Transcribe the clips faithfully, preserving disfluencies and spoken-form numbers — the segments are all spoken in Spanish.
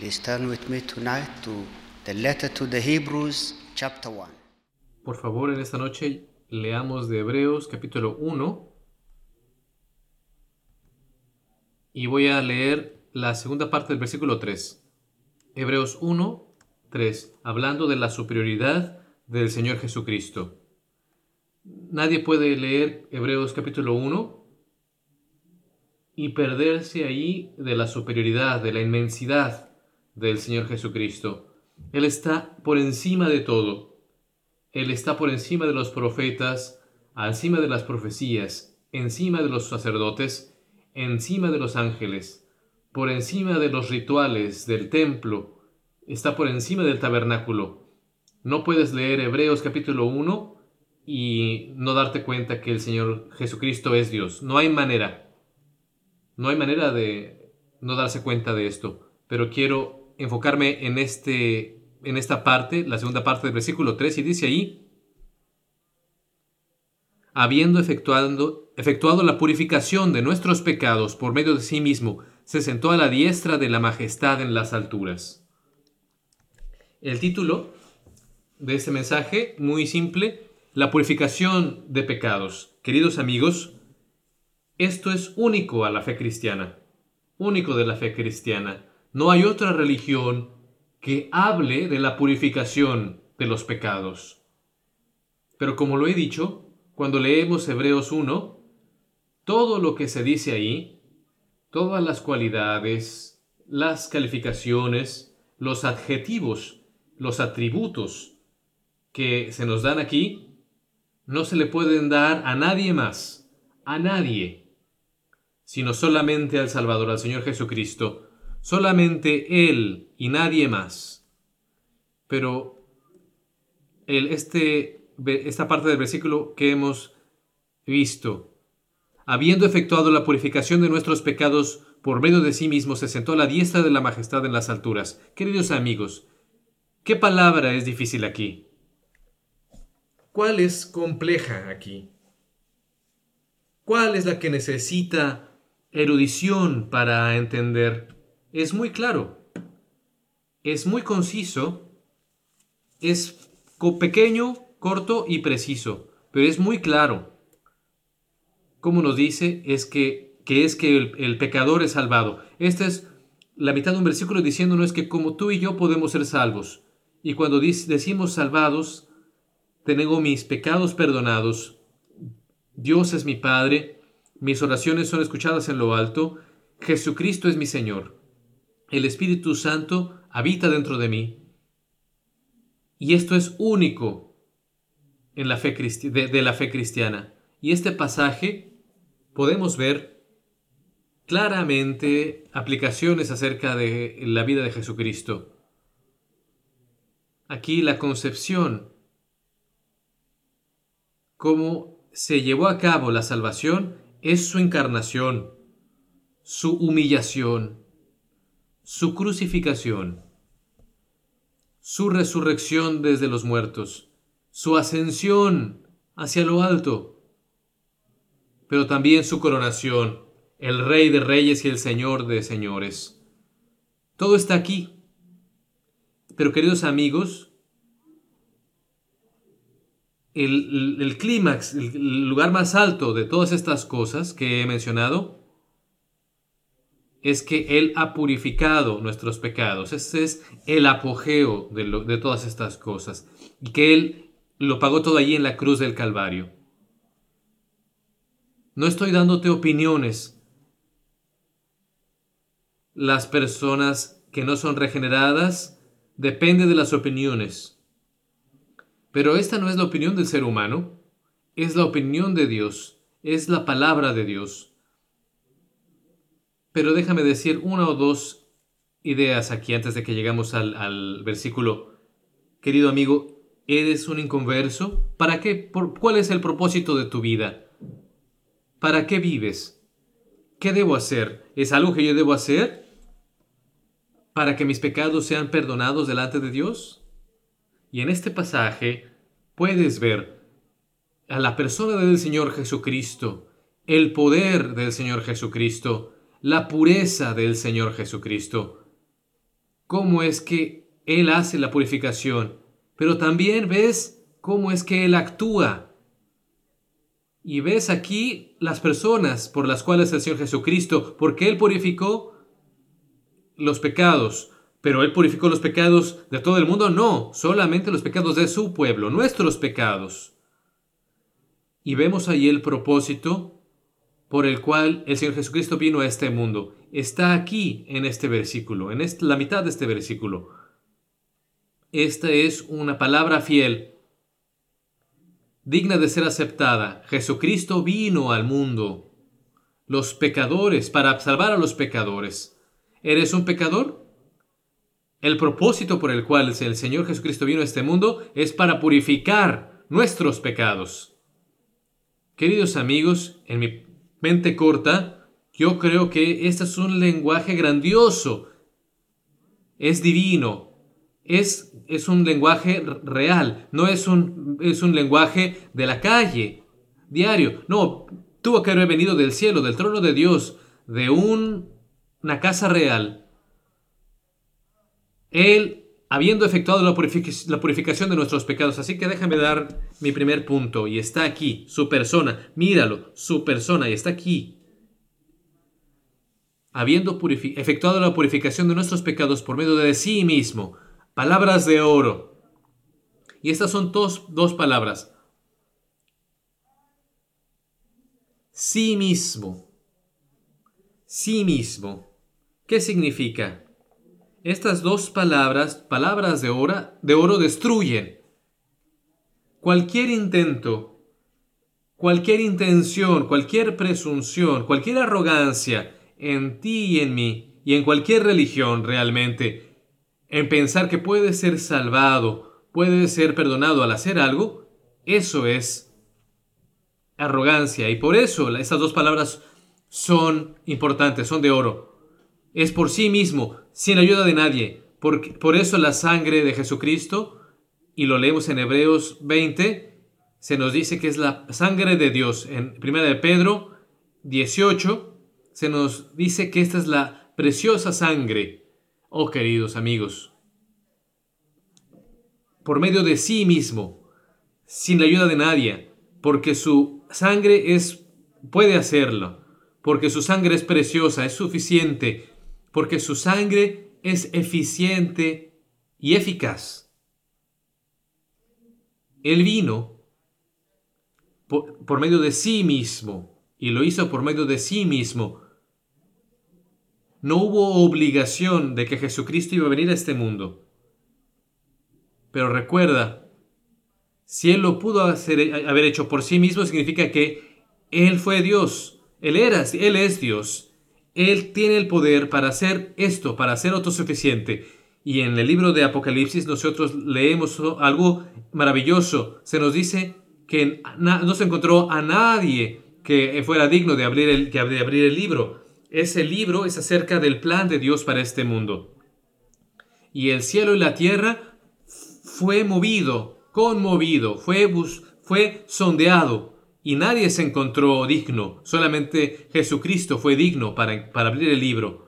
Please turn with me tonight to the letter to the Hebrews, chapter one. Por favor, en esta noche leamos de Hebreos capítulo uno y voy a leer la segunda parte del versículo tres. Hebreos uno, tres, hablando de la superioridad del Señor Jesucristo. Nadie puede leer Hebreos capítulo uno y perderse ahí de la superioridad, de la inmensidad del Señor Jesucristo. Él está por encima de todo. Él está por encima de los profetas, encima de las profecías, encima de los sacerdotes, encima de los ángeles, por encima de los rituales del templo, está por encima del tabernáculo. No puedes leer Hebreos capítulo uno y no darte cuenta que el Señor Jesucristo es Dios. No hay manera. No hay manera de no darse cuenta de esto. Pero quiero enfocarme en, este, en esta parte, la segunda parte del versículo tres, y dice ahí: habiendo efectuado, efectuado la purificación de nuestros pecados por medio de sí mismo, se sentó a la diestra de la majestad en las alturas. El título de este mensaje, muy simple: la purificación de pecados. Queridos amigos, esto es único a la fe cristiana, único de la fe cristiana. No hay otra religión que hable de la purificación de los pecados. Pero como lo he dicho, cuando leemos Hebreos uno, todo lo que se dice ahí, todas las cualidades, las calificaciones, los adjetivos, los atributos que se nos dan aquí, no se le pueden dar a nadie más, a nadie, sino solamente al Salvador, al Señor Jesucristo. Solamente Él y nadie más. Pero el, este, esta parte del versículo que hemos visto: habiendo efectuado la purificación de nuestros pecados por medio de sí mismo, se sentó a la diestra de la majestad en las alturas. Queridos amigos, ¿qué palabra es difícil aquí? ¿Cuál es compleja aquí? ¿Cuál es la que necesita erudición para entender? Es muy claro, es muy conciso, es pequeño, corto y preciso, pero es muy claro. Como nos dice, es que, que es que el, el pecador es salvado. Esta es la mitad de un versículo diciéndonos que como tú y yo podemos ser salvos. Y cuando decimos salvados, tengo mis pecados perdonados, Dios es mi Padre, mis oraciones son escuchadas en lo alto, Jesucristo es mi Señor. El Espíritu Santo habita dentro de mí. Y esto es único en la fe cristi- de, de la fe cristiana. Y este pasaje podemos ver claramente aplicaciones acerca de la vida de Jesucristo. Aquí la concepción, cómo se llevó a cabo la salvación, es su encarnación, su humillación, su crucificación, su resurrección desde los muertos, su ascensión hacia lo alto, pero también su coronación, el Rey de Reyes y el Señor de Señores. Todo está aquí. Pero queridos amigos, el, el, el clímax, el, el lugar más alto de todas estas cosas que he mencionado, es que Él ha purificado nuestros pecados. Ese es el apogeo de, lo, de todas estas cosas. Y que Él lo pagó todo allí en la cruz del Calvario. No estoy dándote opiniones. Las personas que no son regeneradas dependen de las opiniones. Pero esta no es la opinión del ser humano. Es la opinión de Dios. Es la palabra de Dios. Pero déjame decir una o dos ideas aquí antes de que lleguemos al, al versículo. Querido amigo, ¿eres un inconverso? ¿Para qué? Por, ¿Cuál es el propósito de tu vida? ¿Para qué vives? ¿Qué debo hacer? ¿Es algo que yo debo hacer para que mis pecados sean perdonados delante de Dios? Y en este pasaje puedes ver a la persona del Señor Jesucristo, el poder del Señor Jesucristo, la pureza del Señor Jesucristo. cómo es que Él hace la purificación, pero también ves cómo es que Él actúa. Y ves aquí las personas por las cuales el Señor Jesucristo, porque Él purificó los pecados, pero Él purificó los pecados de todo el mundo, no, solamente los pecados de su pueblo, nuestros pecados. Y vemos ahí el propósito por el cual el Señor Jesucristo vino a este mundo. Está aquí en este versículo, en este, la mitad de este versículo. Esta es una palabra fiel, digna de ser aceptada. Jesucristo vino al mundo, los pecadores, para salvar a los pecadores. ¿Eres un pecador? El propósito por el cual el Señor Jesucristo vino a este mundo es para purificar nuestros pecados. Queridos amigos, en mi mente corta, yo creo que este es un lenguaje grandioso. Es divino. Es, es un lenguaje real. No es un, es un lenguaje de la calle, diario. No, tuvo que haber venido del cielo, del trono de Dios, de un, una casa real. Él, habiendo efectuado la, purific- la purificación de nuestros pecados. Así que déjame dar mi primer punto. Y está aquí, su persona. Míralo, su persona. Y está aquí. Habiendo purific- efectuado la purificación de nuestros pecados por medio de sí mismo. Palabras de oro. Y estas son dos, dos palabras. Sí mismo. Sí mismo. ¿Qué significa? Estas dos palabras, palabras de oro, de oro destruyen cualquier intento, cualquier intención, cualquier presunción, cualquier arrogancia en ti y en mí y en cualquier religión realmente, en pensar que puede ser salvado, puede ser perdonado al hacer algo. Eso es arrogancia, y por eso estas dos palabras son importantes, son de oro. Es por sí mismo, sin ayuda de nadie. Por, por eso la sangre de Jesucristo, y lo leemos en Hebreos veinte, se nos dice que es la sangre de Dios. En primera de Pedro dieciocho se nos dice que esta es la preciosa sangre. Oh, queridos amigos, por medio de sí mismo, sin la ayuda de nadie, porque su sangre es, puede hacerlo, porque su sangre es preciosa, es suficiente, porque su sangre es eficiente y eficaz. Él vino por, por medio de sí mismo, y lo hizo por medio de sí mismo. No hubo obligación de que Jesucristo iba a venir a este mundo. Pero recuerda, si Él lo pudo hacer, haber hecho por sí mismo, significa que Él fue Dios. Él era, Él es Dios. Él tiene el poder para hacer esto, para ser autosuficiente. Y en el libro de Apocalipsis nosotros leemos algo maravilloso. Se nos dice que no se encontró a nadie que fuera digno de abrir el, de abrir el libro. Ese libro es acerca del plan de Dios para este mundo. Y el cielo y la tierra fue movido, conmovido, fue, bus, fue sondeado. Y nadie se encontró digno, solamente Jesucristo fue digno para, para abrir el libro.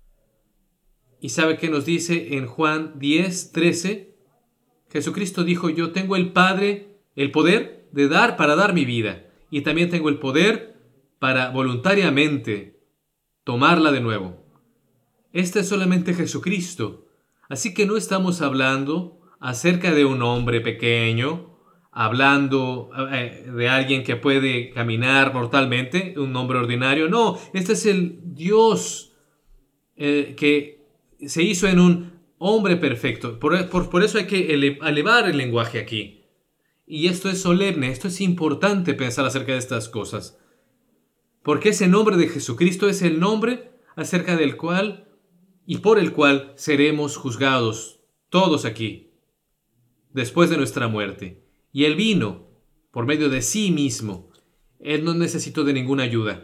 ¿Y sabe qué nos dice en Juan diez, trece? Jesucristo dijo, yo tengo el Padre, el poder de dar para dar mi vida. Y también tengo el poder para voluntariamente tomarla de nuevo. Este es solamente Jesucristo. Así que no estamos hablando acerca de un hombre pequeño, hablando eh, de alguien que puede caminar mortalmente, un hombre ordinario. No, este es el Dios eh, que se hizo en un hombre perfecto. Por, por, por eso hay que ele- elevar el lenguaje aquí. Y esto es solemne, esto es importante pensar acerca de estas cosas. Porque ese nombre de Jesucristo es el nombre acerca del cual y por el cual seremos juzgados todos aquí, después de nuestra muerte. Y Él vino por medio de sí mismo. Él no necesitó de ninguna ayuda.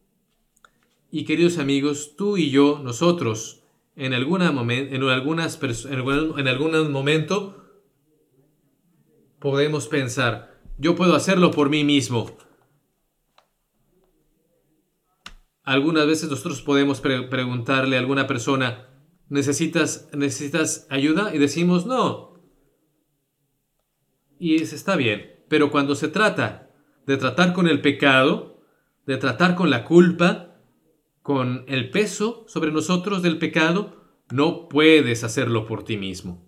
Y queridos amigos, tú y yo, nosotros, en, alguna momen- en, algunas en, algún, en algún momento, podemos pensar, yo puedo hacerlo por mí mismo. Algunas veces nosotros podemos pre- preguntarle a alguna persona, necesitas, necesitas ayuda y decimos no. Y eso está bien. Pero cuando se trata de tratar con el pecado, de tratar con la culpa, con el peso sobre nosotros del pecado, no puedes hacerlo por ti mismo.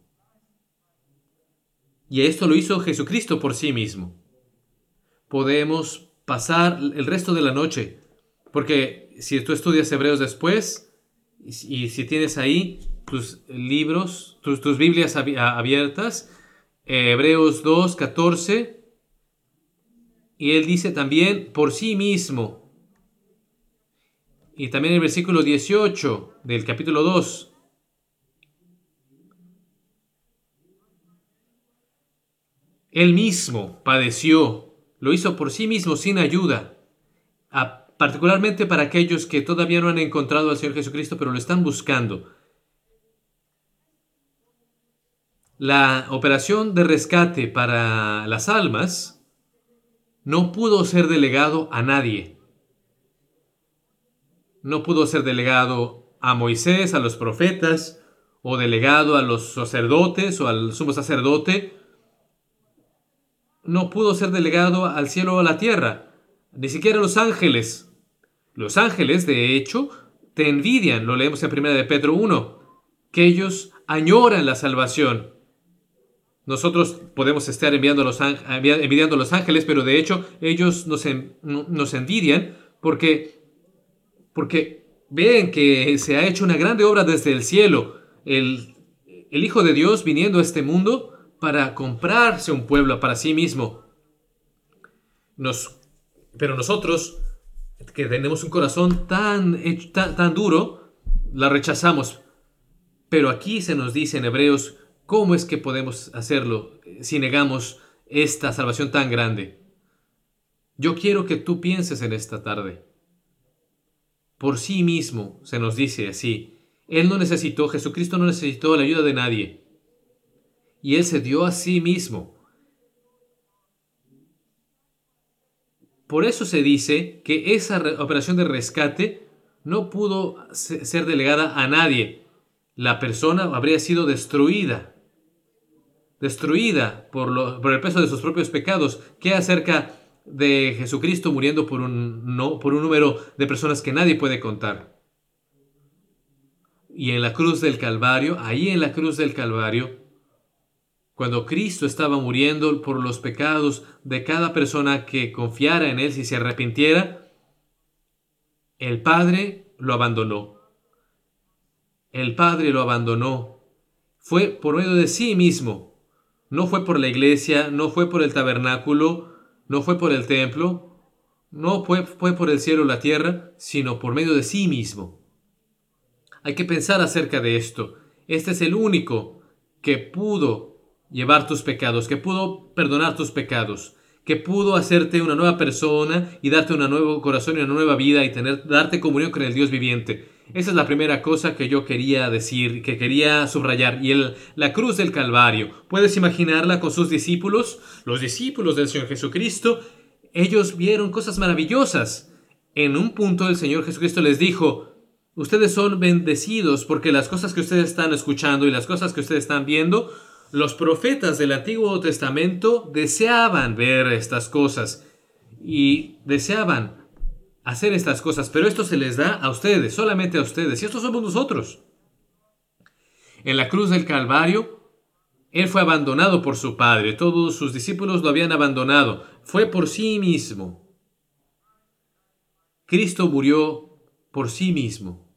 Y esto lo hizo Jesucristo por sí mismo. Podemos pasar el resto de la noche, porque si tú estudias Hebreos después, y si tienes ahí tus libros, tus, tus Biblias abiertas, Hebreos dos, catorce, y él dice también por sí mismo. Y también el versículo dieciocho del capítulo dos. Él mismo padeció, lo hizo por sí mismo sin ayuda, a, particularmente para aquellos que todavía no han encontrado al Señor Jesucristo, pero lo están buscando. La operación de rescate para las almas no pudo ser delegado a nadie. No pudo ser delegado a Moisés, a los profetas, o delegado a los sacerdotes o al sumo sacerdote. No pudo ser delegado al cielo o a la tierra, ni siquiera a los ángeles. Los ángeles, de hecho, te envidian, lo leemos en primera de Pedro uno, que ellos añoran la salvación. Nosotros podemos estar enviando a los envidiando a los ángeles, pero de hecho ellos nos, en, nos envidian porque, porque ven que se ha hecho una grande obra desde el cielo. El, el Hijo de Dios viniendo a este mundo para comprarse un pueblo para sí mismo. Nos, pero nosotros, que tenemos un corazón tan, tan, tan duro, la rechazamos. Pero aquí se nos dice en Hebreos, ¿cómo es que podemos hacerlo si negamos esta salvación tan grande? Yo quiero que tú pienses en esta tarde. Por sí mismo se nos dice así. Él no necesitó, Jesucristo no necesitó la ayuda de nadie. Y Él se dio a sí mismo. Por eso se dice que esa operación de rescate no pudo ser delegada a nadie. La persona habría sido destruida. Destruida por, lo, por el peso de sus propios pecados. ¿Qué acerca de Jesucristo muriendo por un, no, por un número de personas que nadie puede contar? Y en la cruz del Calvario, ahí en la cruz del Calvario, cuando Cristo estaba muriendo por los pecados de cada persona que confiara en Él, si se arrepintiera, el Padre lo abandonó. El Padre lo abandonó. Fue por medio de sí mismo. No fue por la iglesia, no fue por el tabernáculo, no fue por el templo, no fue, fue por el cielo o la tierra, sino por medio de sí mismo. Hay que pensar acerca de esto. Este es el único que pudo llevar tus pecados, que pudo perdonar tus pecados, que pudo hacerte una nueva persona y darte un nuevo corazón y una nueva vida y tener, darte comunión con el Dios viviente. Esa es la primera cosa que yo quería decir, que quería subrayar. Y el, la cruz del Calvario, ¿puedes imaginarla con sus discípulos? Los discípulos del Señor Jesucristo, ellos vieron cosas maravillosas. En un punto el Señor Jesucristo les dijo: ustedes son bendecidos porque las cosas que ustedes están escuchando y las cosas que ustedes están viendo, los profetas del Antiguo Testamento deseaban ver estas cosas y deseaban hacer estas cosas, pero esto se les da a ustedes, solamente a ustedes, y estos somos nosotros. En la cruz del Calvario, Él fue abandonado por su Padre, todos sus discípulos lo habían abandonado, fue por sí mismo. Cristo murió por sí mismo.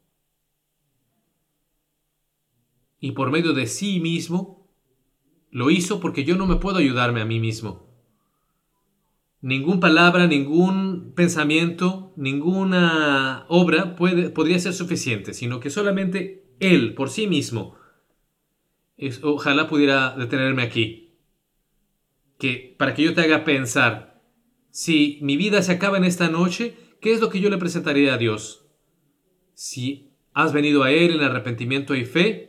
Y por medio de sí mismo, lo hizo porque yo no me puedo ayudarme a mí mismo. Ninguna palabra, ningún pensamiento, ninguna obra puede, podría ser suficiente, sino que solamente Él, por sí mismo. Es, ojalá pudiera detenerme aquí. Que, para que yo te haga pensar, si mi vida se acaba en esta noche, ¿qué es lo que yo le presentaría a Dios? Si has venido a Él en arrepentimiento y fe,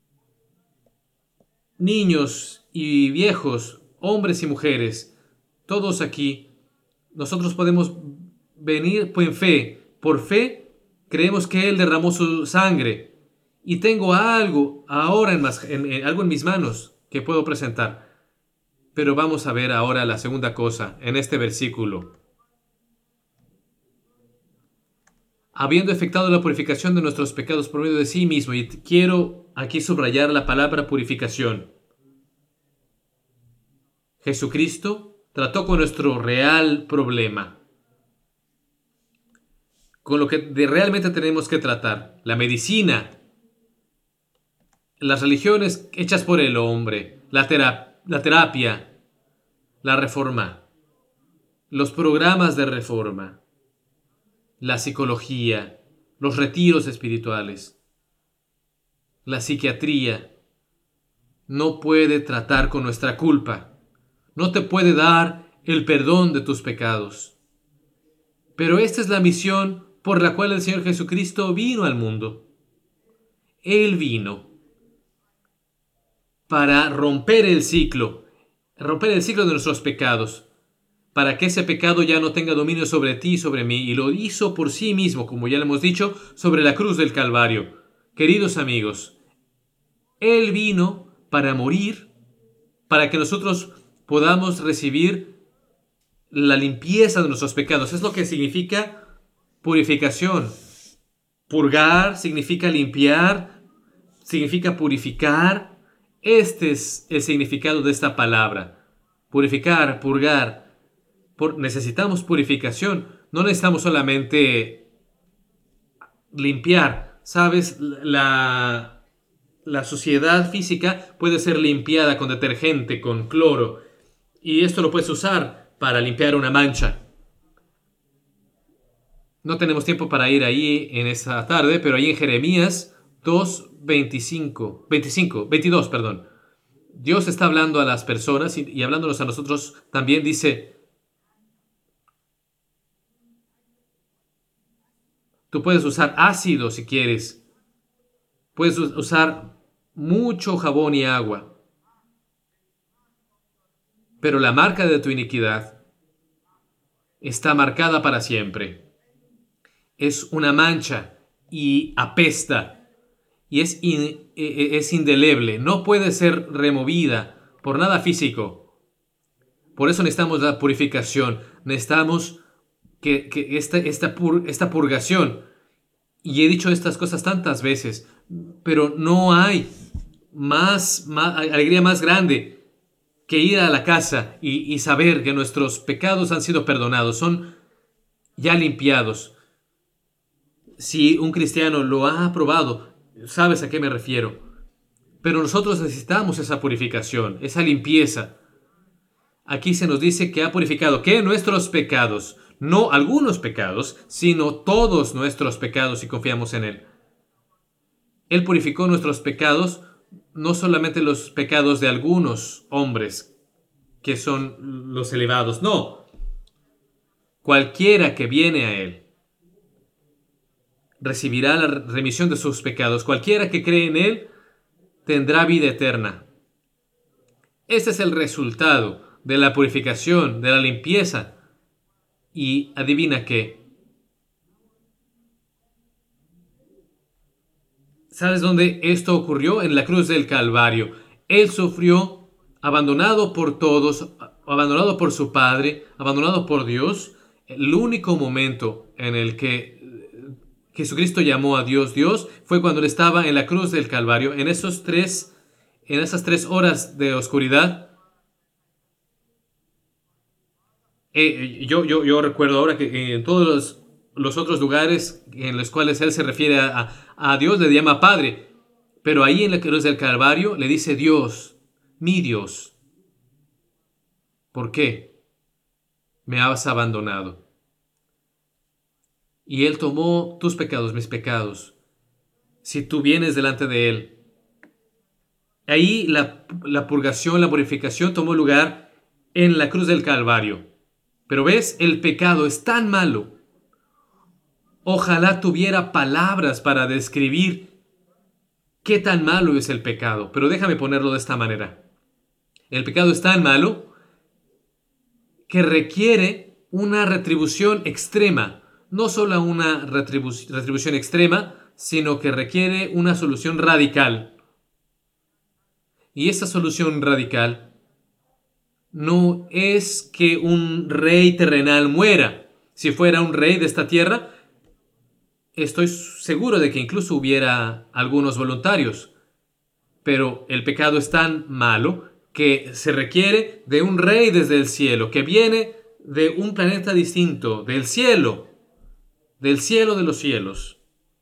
niños y viejos, hombres y mujeres, todos aquí, nosotros podemos venir en fe. Por fe, creemos que Él derramó su sangre y tengo algo ahora en, más, en, en algo en mis manos que puedo presentar. Pero vamos a ver ahora la segunda cosa en este versículo. Habiendo efectuado la purificación de nuestros pecados por medio de sí mismo, y quiero aquí subrayar la palabra purificación. Jesucristo trató con nuestro real problema, con lo que de realmente tenemos que tratar, la medicina, las religiones hechas por el hombre, la, terap- la terapia, la reforma, los programas de reforma, la psicología, los retiros espirituales, la psiquiatría, no puede tratar con nuestra culpa, no te puede dar el perdón de tus pecados. Pero esta es la misión por la cual el Señor Jesucristo vino al mundo. Él vino para romper el ciclo, romper el ciclo de nuestros pecados, para que ese pecado ya no tenga dominio sobre ti y sobre mí, y lo hizo por sí mismo, como ya le hemos dicho, sobre la cruz del Calvario. Queridos amigos, Él vino para morir, para que nosotros podamos recibir la limpieza de nuestros pecados. Es lo que significa purificación. Purgar significa limpiar, significa purificar. Este es el significado de esta palabra. Purificar, purgar. Por, necesitamos purificación. No necesitamos solamente limpiar. ¿Sabes? La, la suciedad física puede ser limpiada con detergente, con cloro. Y esto lo puedes usar para limpiar una mancha. No tenemos tiempo para ir ahí en esta tarde, pero ahí en Jeremías dos, veinticinco, veinticinco, veintidós, perdón. Dios está hablando a las personas y, y hablándonos a nosotros también dice: tú puedes usar ácido si quieres. Puedes usar mucho jabón y agua. Pero la marca de tu iniquidad está marcada para siempre. Es una mancha y apesta. Y es, in, es indeleble. No puede ser removida por nada físico. Por eso necesitamos la purificación. Necesitamos que, que esta, esta, pur, esta purgación. Y he dicho estas cosas tantas veces. Pero no hay más, más alegría más grande que ir a la casa y, y saber que nuestros pecados han sido perdonados. Son ya limpiados. Si un cristiano lo ha aprobado, sabes a qué me refiero. Pero nosotros necesitamos esa purificación, esa limpieza. Aquí se nos dice que ha purificado, ¿qué? Nuestros pecados. No algunos pecados, sino todos nuestros pecados si confiamos en Él. Él purificó nuestros pecados, no solamente los pecados de algunos hombres, que son los elevados, no. Cualquiera que viene a Él recibirá la remisión de sus pecados. Cualquiera que cree en Él tendrá vida eterna. Este es el resultado de la purificación, de la limpieza. Y adivina qué. ¿Sabes dónde esto ocurrió? En la cruz del Calvario. Él sufrió abandonado por todos, abandonado por su Padre, abandonado por Dios. El único momento en el que Jesucristo llamó a Dios Dios fue cuando él estaba en la cruz del Calvario. En esos tres, en esas tres horas de oscuridad, eh, yo, yo, yo recuerdo ahora que en todos los, los otros lugares en los cuales él se refiere a, a, a Dios le llama Padre, pero ahí en la cruz del Calvario le dice Dios, mi Dios. ¿Por qué? Me has abandonado. Y Él tomó tus pecados, mis pecados. Si tú vienes delante de Él. Ahí la, la purgación, la purificación tomó lugar en la cruz del Calvario. Pero ves, el pecado es tan malo. Ojalá tuviera palabras para describir qué tan malo es el pecado. Pero déjame ponerlo de esta manera. El pecado es tan malo que requiere una retribución extrema. No solo una retribu- retribución extrema, sino que requiere una solución radical. Y esa solución radical no es que un rey terrenal muera. Si fuera un rey de esta tierra, estoy seguro de que incluso hubiera algunos voluntarios. Pero el pecado es tan malo que se requiere de un rey desde el cielo, que viene de un planeta distinto, del cielo, del cielo de los cielos,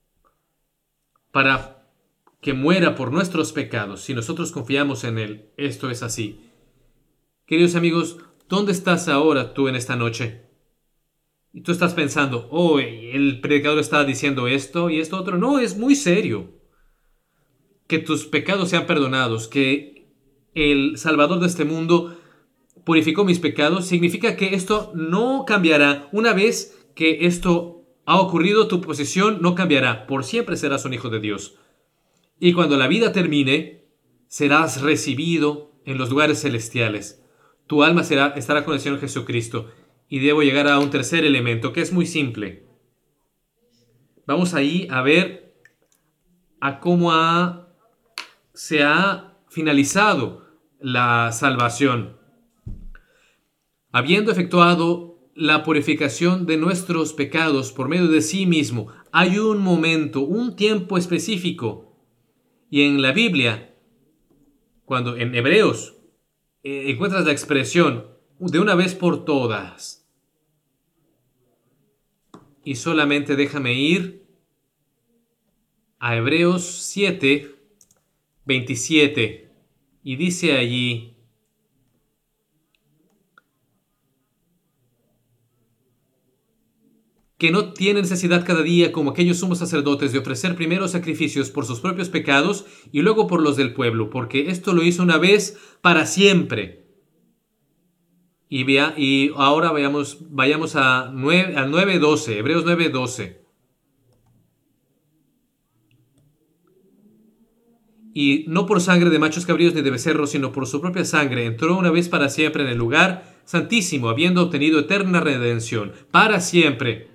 para que muera por nuestros pecados. Si nosotros confiamos en Él, esto es así. Queridos amigos, ¿dónde estás ahora tú en esta noche? Y tú estás pensando, oh, el predicador está diciendo esto y esto otro. No, es muy serio. Que tus pecados sean perdonados, que el Salvador de este mundo purificó mis pecados, significa que esto no cambiará. Una vez que esto ha ocurrido, tu posición no cambiará. Por siempre serás un hijo de Dios. Y cuando la vida termine, serás recibido en los lugares celestiales. Tu alma será, estará con el Señor Jesucristo. Y debo llegar a un tercer elemento, que es muy simple. Vamos ahí a ver a cómo ha, se ha finalizado la salvación. Habiendo efectuado la purificación de nuestros pecados por medio de sí mismo, hay un momento, un tiempo específico. Y en la Biblia, cuando en Hebreos, eh, encuentras la expresión de una vez por todas. Y solamente déjame ir a Hebreos siete, veintisiete. Y dice allí: que no tiene necesidad cada día, como aquellos sumos sacerdotes, de ofrecer primero sacrificios por sus propios pecados y luego por los del pueblo, porque esto lo hizo una vez para siempre. Y, vea, y ahora vayamos, vayamos a nueve, al nueve doce, Hebreos nueve doce. Y no por sangre de machos cabríos ni de becerros, sino por su propia sangre, entró una vez para siempre en el lugar santísimo, habiendo obtenido eterna redención. Para siempre.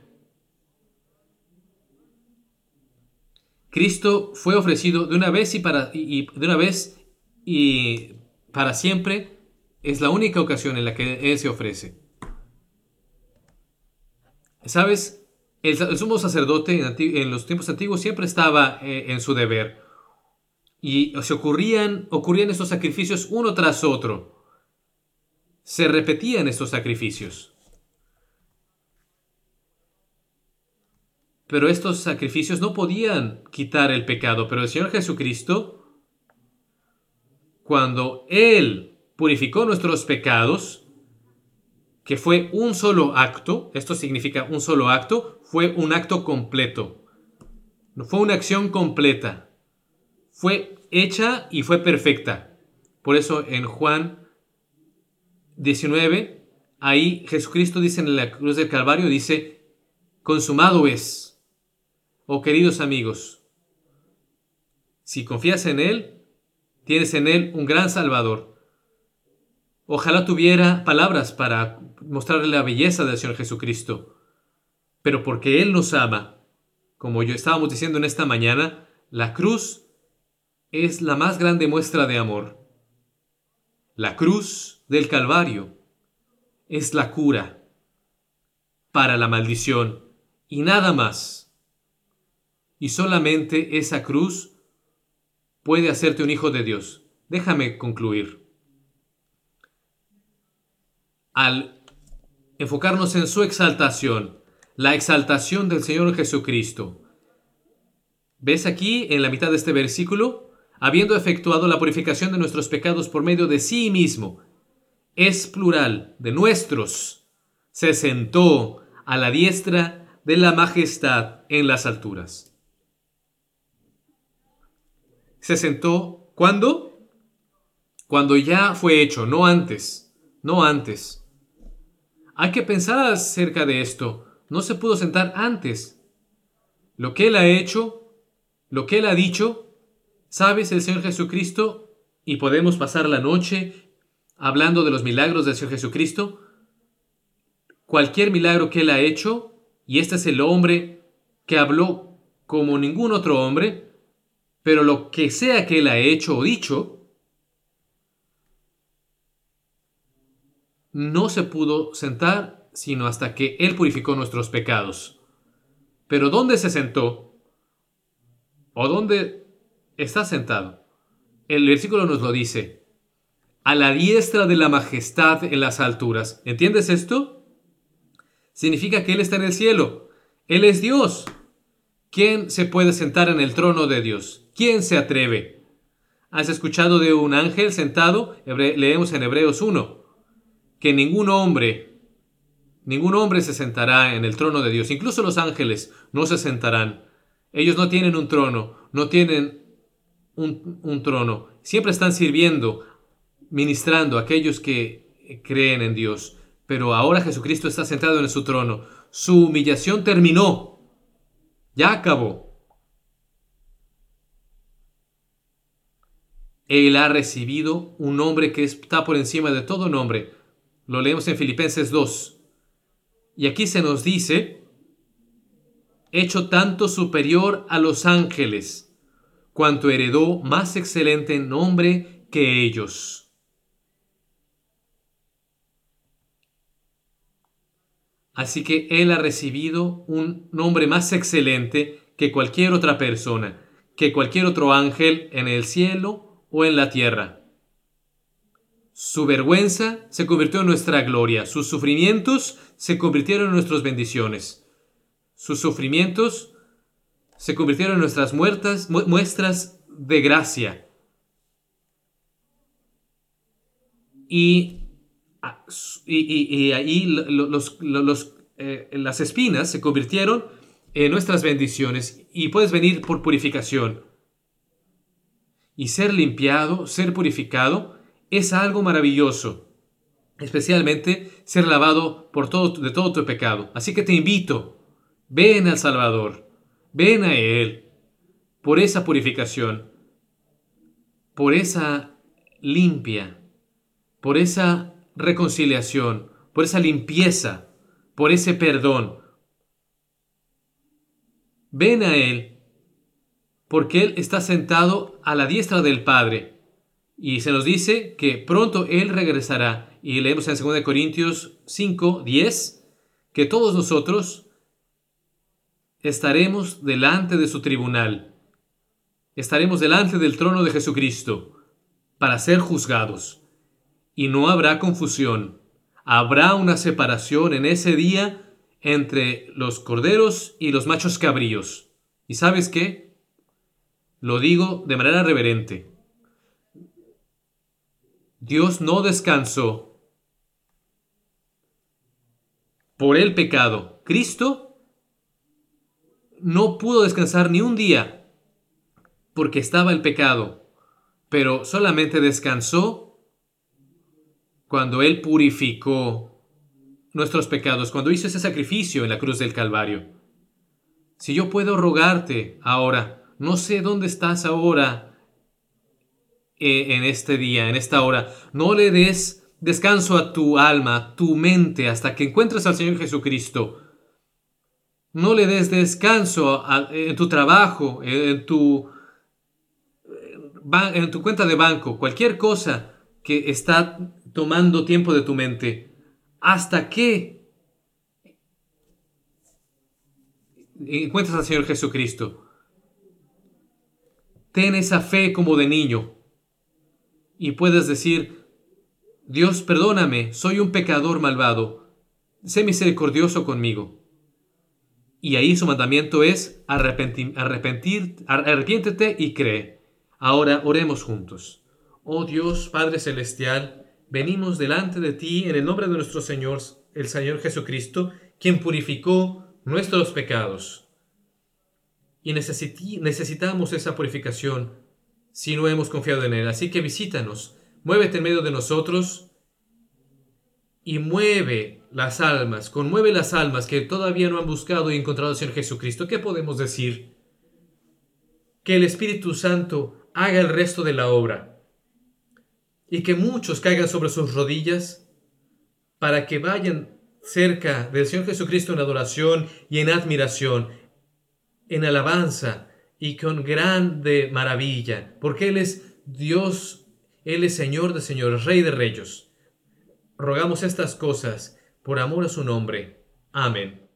Cristo fue ofrecido de una vez y para, y, y de una vez y para siempre. Es la única ocasión en la que Él se ofrece. ¿Sabes? El, el sumo sacerdote en, en los tiempos antiguos siempre estaba eh, en su deber. Y se ocurrían, ocurrían estos sacrificios uno tras otro. Se repetían estos sacrificios. Pero estos sacrificios no podían quitar el pecado. Pero el Señor Jesucristo, cuando Él purificó nuestros pecados, que fue un solo acto, esto significa un solo acto, fue un acto completo. Fue una acción completa. Fue hecha y fue perfecta. Por eso en Juan diecinueve, ahí Jesucristo dice en la cruz del Calvario, dice: consumado es. Oh, queridos amigos, si confías en Él, tienes en Él un gran Salvador. Ojalá tuviera palabras para mostrarle la belleza del Señor Jesucristo. Pero porque Él nos ama, como yo estábamos diciendo en esta mañana, la cruz es la más grande muestra de amor. La cruz del Calvario es la cura para la maldición y nada más. Y solamente esa cruz puede hacerte un hijo de Dios. Déjame concluir. Al enfocarnos en su exaltación, la exaltación del Señor Jesucristo, ¿ves aquí en la mitad de este versículo? Habiendo efectuado la purificación de nuestros pecados por medio de sí mismo, es plural, de nuestros, se sentó a la diestra de la majestad en las alturas. Se sentó, ¿cuándo? Cuando ya fue hecho, no antes, no antes. Hay que pensar acerca de esto. No se pudo sentar antes. Lo que Él ha hecho, lo que Él ha dicho, ¿sabes? El Señor Jesucristo, y podemos pasar la noche hablando de los milagros del Señor Jesucristo. Cualquier milagro que Él ha hecho, y este es el hombre que habló como ningún otro hombre, pero lo que sea que él ha hecho o dicho, no se pudo sentar sino hasta que él purificó nuestros pecados. Pero ¿dónde se sentó? ¿O dónde está sentado? El versículo nos lo dice. A la diestra de la majestad en las alturas. ¿Entiendes esto? Significa que Él está en el cielo. Él es Dios. ¿Quién se puede sentar en el trono de Dios? ¿Quién se atreve? ¿Has escuchado de un ángel sentado? Hebre- leemos en Hebreos uno. Que ningún hombre, ningún hombre se sentará en el trono de Dios. Incluso los ángeles no se sentarán. Ellos no tienen un trono, no tienen un, un trono. Siempre están sirviendo, ministrando a aquellos que creen en Dios. Pero ahora Jesucristo está sentado en su trono. Su humillación terminó. Ya acabó. Él ha recibido un nombre que está por encima de todo nombre. Lo leemos en Filipenses dos. Y aquí se nos dice, hecho tanto superior a los ángeles, cuanto heredó más excelente nombre que ellos. Así que Él ha recibido un nombre más excelente que cualquier otra persona, que cualquier otro ángel en el cielo o en la tierra. Su vergüenza se convirtió en nuestra gloria. Sus sufrimientos se convirtieron en nuestras bendiciones. Sus sufrimientos se convirtieron en nuestras muertas, mu- muestras de gracia. Y, y, y, y ahí los, los, los, eh, las espinas se convirtieron en nuestras bendiciones. Y puedes venir por purificación. Y ser limpiado, ser purificado, es algo maravilloso. Especialmente ser lavado por todo, de todo tu pecado. Así que te invito, ven al Salvador, ven a Él, por esa purificación, por esa limpia, por esa reconciliación, por esa limpieza, por ese perdón. Ven a Él, porque Él está sentado a la diestra del Padre. Y se nos dice que pronto Él regresará. Y leemos en segunda de Corintios cinco, diez, que todos nosotros estaremos delante de su tribunal. Estaremos delante del trono de Jesucristo para ser juzgados. Y no habrá confusión. Habrá una separación en ese día entre los corderos y los machos cabríos. ¿Y sabes qué? Lo digo de manera reverente. Dios no descansó por el pecado. Cristo no pudo descansar ni un día porque estaba el pecado, pero solamente descansó cuando Él purificó nuestros pecados, cuando hizo ese sacrificio en la cruz del Calvario. Si yo puedo rogarte ahora, no sé dónde estás ahora eh, en este día, en esta hora, no le des descanso a tu alma, a tu mente, hasta que encuentres al Señor Jesucristo. No le des descanso a, en tu trabajo, en tu, en tu cuenta de banco, cualquier cosa que está tomando tiempo de tu mente, hasta que encuentres al Señor Jesucristo. Ten esa fe como de niño y puedes decir: Dios, perdóname, soy un pecador malvado, sé misericordioso conmigo. Y ahí su mandamiento es arrepentir, arrepentir, arrepiéntete y cree. Ahora oremos juntos. Oh Dios, Padre Celestial, venimos delante de ti en el nombre de nuestro Señor, el Señor Jesucristo, quien purificó nuestros pecados. Y necesiti- necesitamos esa purificación si no hemos confiado en Él. Así que visítanos. Muévete en medio de nosotros y mueve las almas, conmueve las almas que todavía no han buscado y encontrado al Señor Jesucristo. ¿Qué podemos decir? Que el Espíritu Santo haga el resto de la obra y que muchos caigan sobre sus rodillas para que vayan cerca del Señor Jesucristo en adoración y en admiración en alabanza y con grande maravilla, porque Él es Dios, Él es Señor de señores, Rey de reyes. Rogamos estas cosas por amor a su nombre. Amén.